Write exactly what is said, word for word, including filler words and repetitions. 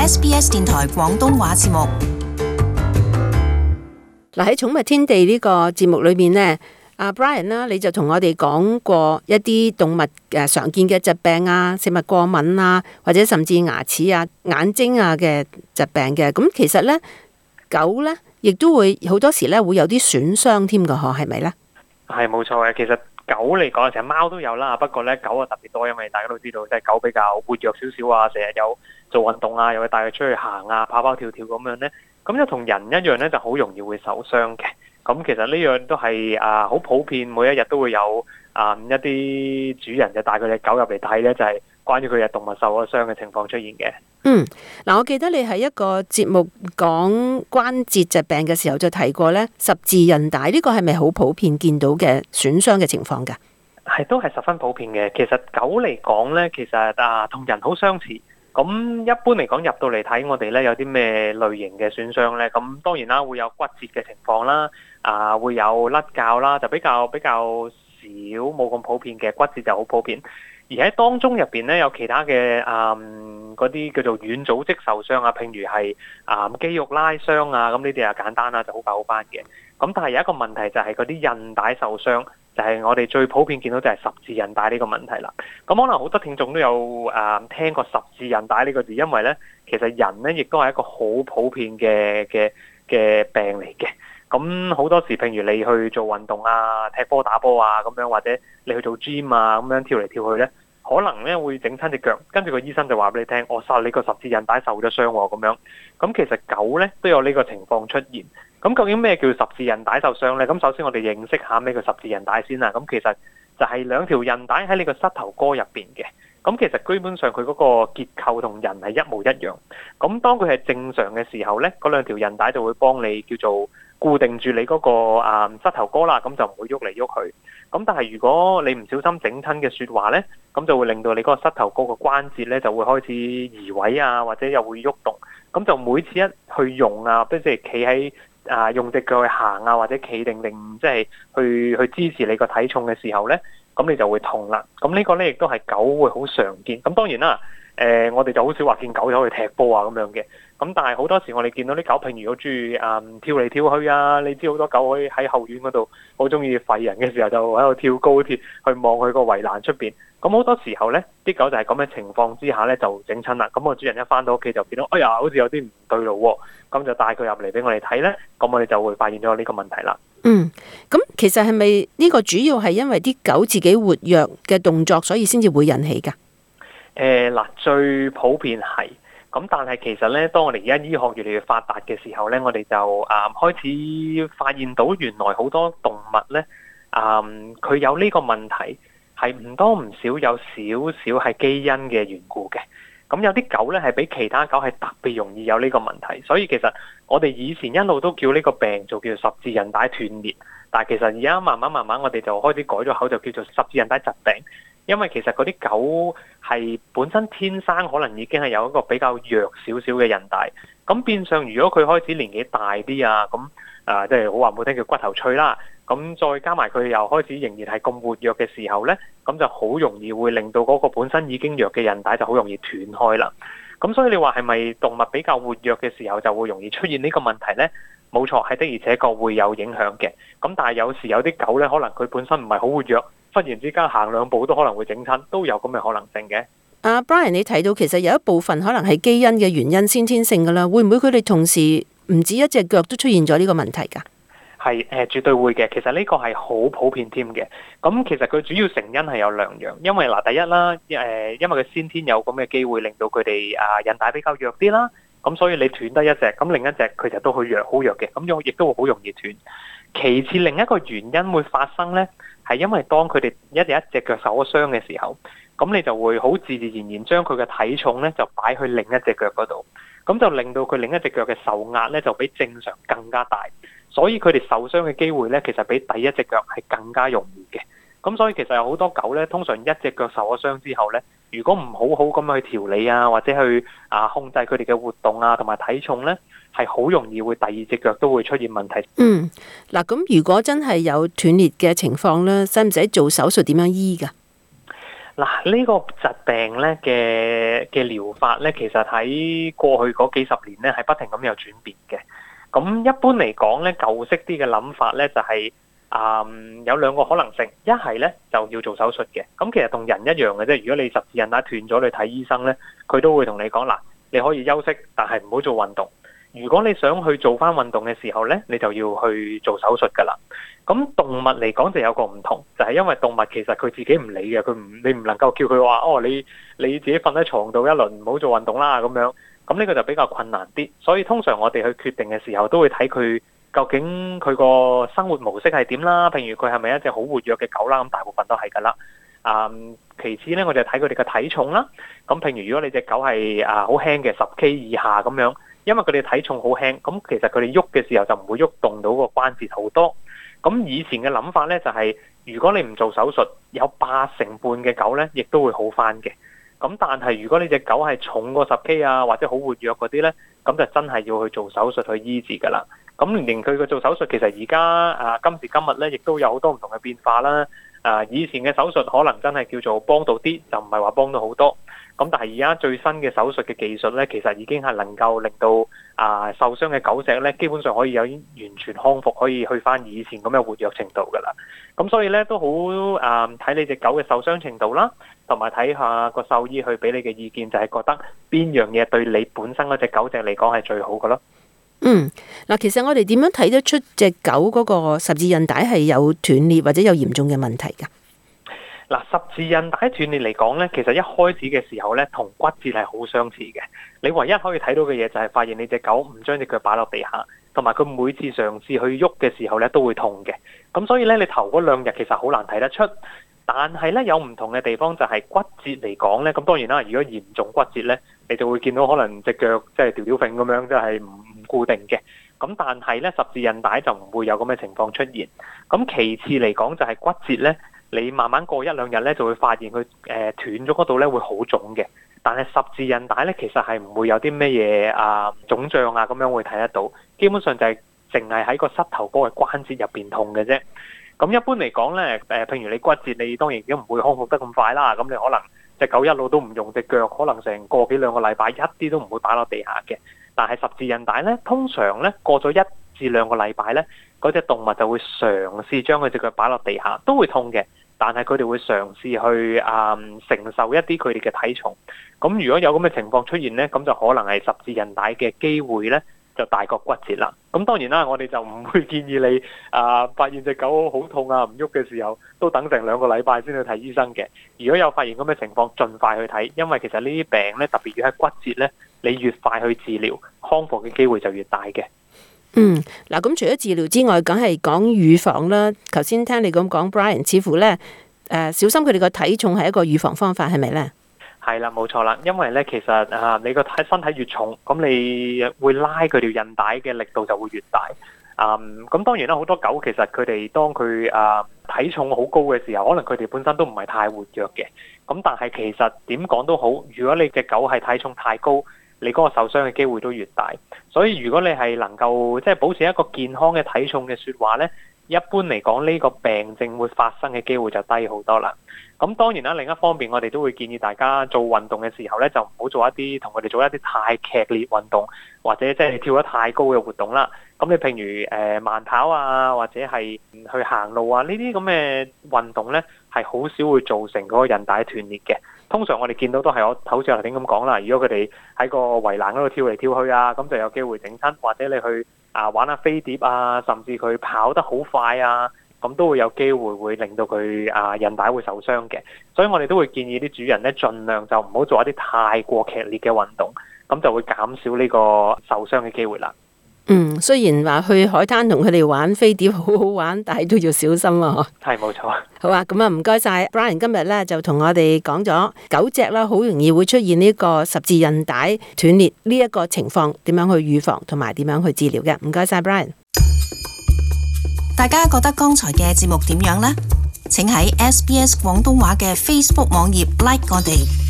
S B S 電台廣東話節目。 嗱，喺寵物天地呢個節目裏面呢，阿 Brian 啦，你就同我哋講過一啲動物誒常見嘅疾病啊、食物過敏啊，或者甚至牙齒啊、眼睛啊嘅疾病嘅。咁其實呢，狗呢亦都會好多時呢會有啲損傷添㗎，嗬，係咪呢？ 係冇錯嘅，其實狗嚟講，成日貓都有啦，不過咧狗啊特別多，因為大家都知道，即係狗比較活躍少少啊，成日有做運動啊，又會帶佢出去行啊，跑跑跳跳咁樣咧，咁就同人一樣咧，就好容易會受傷嘅。咁其實呢樣都係啊好普遍，每一日都會有啊一啲主人就帶佢隻狗入嚟睇咧，就係關於佢嘅動物受咗傷嘅情況出現嘅。 嗯，嗱，我記得你喺一個節目講關節疾病嘅時候就提過咧，十字韌帶呢個係咪好普遍見到嘅損傷嘅情況㗎？ 係都係十分普遍嘅。其實狗嚟講咧，其實啊同人好相似。咁一般嚟講入到嚟睇我哋咧，有啲咩類型嘅損傷咧？咁當然啦，會有骨折嘅情況啦，啊會有甩骹啦，就比較比較少，冇咁普遍嘅。骨折就好普遍。而喺當中入邊咧，有其他嘅啊嗰啲叫做軟組織受傷啊，譬如係啊肌肉拉傷啊，咁呢啲啊簡單啦，就好快好翻嘅。咁但係有一個問題就係嗰啲韌帶受傷，就係我哋最普遍見到就係十字韌帶呢個問題啦。咁可能好多聽眾都有啊聽過十字韌帶呢個字，因為咧其實人咧亦都係一個好普遍嘅嘅嘅病嚟嘅。咁好多時，譬如你去做運動啊、踢波打波啊咁樣，或者你去做 gym 啊咁樣跳嚟跳去咧，可能咧會整親隻腳，跟住個醫生就話俾你聽，我殺你個十字韌帶受咗傷喎咁樣。咁其實狗咧都有呢個情況出現。咁究竟咩叫十字韌帶受傷咧？咁首先我哋認識下咩叫十字韌帶先啦。咁其實就係兩條韌帶喺你個膝頭哥入邊嘅。咁其實基本上佢嗰個結構同人係一模一樣。咁當佢係正常嘅時候咧，嗰兩條韌帶就會幫你叫做固定住你嗰個啊膝頭哥啦，咁就唔會喐嚟喐去。咁但係如果你唔小心整親嘅説話咧，咁就會令到你嗰個膝頭哥個關節咧就會開始移位啊，或者又會喐動。咁就每次一去用啊，即係企喺啊用隻腳去行啊，或者企定定，即係去去支持你個體重嘅時候咧，咁你就會痛啦。咁呢個咧亦都係狗會好常見。咁當然啦，誒、呃、我哋就好少話見狗走去踢波啊咁樣嘅。咁但係好多時我哋見到啲狗，譬如好中意誒跳嚟跳去啊，你知好多狗可以喺後院嗰度好中意吠人嘅時候，就喺度跳高鐵去望佢個圍欄出邊。咁好多時候呢啲狗就係咁嘅情況之下呢，就整親啦。咁個主人一返到屋企就見到，哎呀，好似有啲唔對路喎，咁就帶佢入嚟俾我哋睇呢。咁我哋就會發現咗呢個問題啦。 嗯，咁其實係咪呢個主要係因為啲狗自己活躍嘅動作，所以先至會引起㗎？ 誒嗱、呃，最普遍係。咁但係其實咧，當我哋而家醫學越嚟越發達嘅時候咧，我哋就啊、嗯、開始發現到原來好多動物咧，啊、嗯、佢有呢個問題係唔多唔少有少少係基因嘅緣故嘅。咁有啲狗咧係比其他狗係特別容易有呢個問題，所以其實我哋以前一路都叫呢個病做叫做十字韌帶斷裂，但係其實而家慢慢慢慢我哋就開始改咗口，就叫做十字韌帶疾病。因為其實嗰啲狗係本身天生可能已經係有一個比較弱少少嘅韌帶，咁變相如果佢開始年紀大啲啊，咁啊即係好話唔好聽叫骨頭脆啦，咁再加埋佢又開始仍然係咁活躍嘅時候呢，咁就好容易會令到嗰個本身已經弱嘅韌帶就好容易斷開啦。咁所以你話係咪動物比較活躍嘅時候就會容易出現呢個問題呢？冇錯，係的而且確會有影響嘅。咁但係有時有啲狗呢，可能佢本身唔係好活躍，忽然之間行兩步都可能會整親，都有咁嘅可能性嘅。 阿、uh, Brian，你睇到其實有一部分可能係基因嘅原因，先天性噶啦，會唔會佢哋同時唔止一隻腳都出現咗呢個問題㗎？ 係誒、呃，絕對會嘅。其實呢個係好普遍添嘅。咁其實佢主要成因係有兩樣，因為嗱、呃、第一啦，誒、呃，因為佢先天有咁嘅機會，令到佢哋啊韌帶比較弱啲啦。咁所以你斷得一隻，咁另一隻佢就都好弱，好弱嘅，咁樣亦都會好容易斷。其次，另一個原因會發生呢，係因為當佢哋一隻一隻腳受咗傷嘅時候，咁你就會好自自然然將佢嘅體重呢就擺去另一隻腳嗰度，咁就令到佢另一隻腳嘅受壓呢就比正常更加大，所以佢哋受傷嘅機會呢，其實比第一隻腳係更加容易嘅。咁所以其實有好多狗呢，通常一隻腳受咗傷之後呢，如果唔好好咁去調理啊，或者去啊控制佢哋嘅活動啊，同埋體重呢，係好容易會第二隻腳都會出現問題。 嗯，嗱，咁如果真係有斷裂嘅情況呢，使唔使做手術？點樣醫㗎？ 嗱，呢個疾病咧嘅嘅療法咧，其實喺過去嗰幾十年咧係不停咁有轉變嘅。咁一般嚟講咧，舊式啲嘅諗法咧就係、是、啊、嗯、有兩個可能性，一係咧就要做手術嘅。咁其實同人一樣嘅啫。如果你十字韌帶斷咗，你睇醫生咧，佢都會同你講嗱，你可以休息，但係唔好做運動。如果你想去做翻運動嘅時候咧，你就要去做手術噶啦。咁動物嚟講就有個唔同，就係、是、因為動物其實佢自己唔理嘅，佢唔你唔能夠叫佢話哦，你你自己瞓喺床度一輪，唔好做運動啦咁樣。咁呢個就比較困難啲，所以通常我哋去決定嘅時候都會睇佢究竟佢個生活模式係點啦。譬如佢係咪一隻好活躍嘅狗啦，咁大部分都係噶啦。啊、嗯，其次呢，我就睇佢哋嘅體重啦。咁譬如如果你隻狗係啊好輕嘅十 K 以下咁樣，因為佢哋體重好輕，咁其實佢哋喐嘅時候就唔會喐動到個關節好多。咁以前嘅諗法呢，就係、是，如果你唔做手術，有八成半嘅狗呢亦都會好返嘅。咁但係如果你隻狗係重過十 K 啊，或者好活躍嗰啲呢，咁就真係要去做手術去醫治噶啦。咁連佢嘅做手術，其實而家啊今時今日呢，亦都有好多唔同嘅變化啦。啊，以前嘅手術可能真係叫做幫到啲，就唔係話幫到好多。咁但係而家最新嘅手術嘅技術呢，其實已經係能夠令到啊受傷嘅狗隻呢，基本上可以有完全康復，可以去翻以前咁嘅活躍程度噶啦。咁所以呢，都好啊，睇你隻狗嘅受傷程度啦，同埋睇下個獸醫去俾你嘅意見，就係覺得邊樣嘢對你本身嗰隻狗隻嚟講係最好嘅咯。 嗯，嗱，其實我哋點樣睇得出隻狗嗰個十字韌帶係有斷裂或者有嚴重嘅問題㗎？ 嗱，十字韌帶斷裂嚟講咧，其實一開始嘅時候咧，同骨折係好相似嘅。你唯一可以睇到嘅嘢就係發現你隻狗唔將隻腳擺落地下，同埋佢每次嘗試去喐嘅時候咧都會痛嘅。咁所以咧，你頭嗰兩日其實好難睇得出。但係咧，有唔同嘅地方就係骨折嚟講咧，咁當然啦，如果嚴重骨折咧，你就會見到可能隻腳即係吊吊揈咁樣，即係唔唔固定嘅。咁但係咧，十字韌帶就唔會有咁嘅情況出現。咁其次嚟講就係骨折咧，你慢慢過一兩日咧，就會發現佢誒斷咗嗰度咧會好腫嘅。但係十字韌帶咧，其實係唔會有啲咩嘢啊腫脹啊咁樣會睇得到。基本上就係淨係喺個膝頭哥嘅關節入邊痛嘅啫。咁一般嚟講咧，誒，譬如你骨折，你當然都唔會康復得咁快啦。咁你可能隻狗一路都唔用隻腳，可能成個幾兩個禮拜，一啲都唔會擺落地下嘅。但係十字韌帶咧，通常咧過咗一至兩個禮拜咧，嗰隻動物就會嘗試將佢隻腳擺落地下，都會痛嘅。但係佢哋會嘗試去啊、嗯、承受一啲佢哋嘅體重。咁如果有咁嘅情況出現咧，咁就可能係十字韌帶嘅機會咧，就大過骨折啦。咁當然啦，我哋就唔會建議你啊，發現隻狗好痛啊，唔喐嘅時候，都等成兩個禮拜先去睇醫生嘅。如果有發現咁嘅情況，盡快去睇，因為其實呢啲病咧，特別要係骨折咧，你越快去治療，康復嘅機會就越大嘅。 嗯，嗱，咁除咗治療之外，梗係講預防啦。頭先聽你咁講 ，Brian 似乎咧，誒、呃，小心佢哋個體重係一個預防方法，係咪咧？係啦，冇錯啦，因為咧，其實啊，你個體身體越重，咁你會拉佢條韌帶嘅力度就會越大。啊、嗯，咁當然啦，好多狗其實佢哋當佢啊體重好高嘅時候，可能佢哋本身都唔係太活躍嘅。咁但係其實點講都好，如果你隻狗係體重太高，你嗰個受傷嘅機會都越大。所以如果你係能夠即係保持一個健康嘅體重嘅説話咧，一般嚟講呢個病症會發生嘅機會就低好多啦。咁當然啦，另一方面我哋都會建議大家做運動嘅時候咧，就唔好做一啲同佢哋做一啲太劇烈運動，或者即係跳得太高嘅活動啦。咁你譬如誒、呃、慢跑啊，或者係去行路啊，呢啲咁嘅運動咧，係好少會造成嗰個韌帶斷裂嘅。通常我哋見到都係我好似頭先咁講啦，如果佢哋喺個圍欄嗰度跳嚟跳去啊，咁就有機會整親，或者你去啊玩下飛碟啊，甚至佢跑得好快啊，咁都會有機會會令到佢啊韌帶會受傷嘅。所以我哋都會建議啲主人咧，盡量就唔好做一啲太過劇烈嘅運動，咁就會減少呢個受傷嘅機會啦。嗯，雖然話去海灘同佢哋玩飛碟好好玩，但係都要小心啊！係冇錯。好啊，咁啊唔該晒 Brian， 今日咧就同我哋講咗狗隻啦，好容易會出現呢個十字韌帶斷裂呢一個情況，點樣去預防同埋點樣去治療嘅。唔該晒 Brian。 大家覺得剛才嘅節目點樣呢？請喺 S B S 廣東話嘅 Facebook 網頁 like 我哋。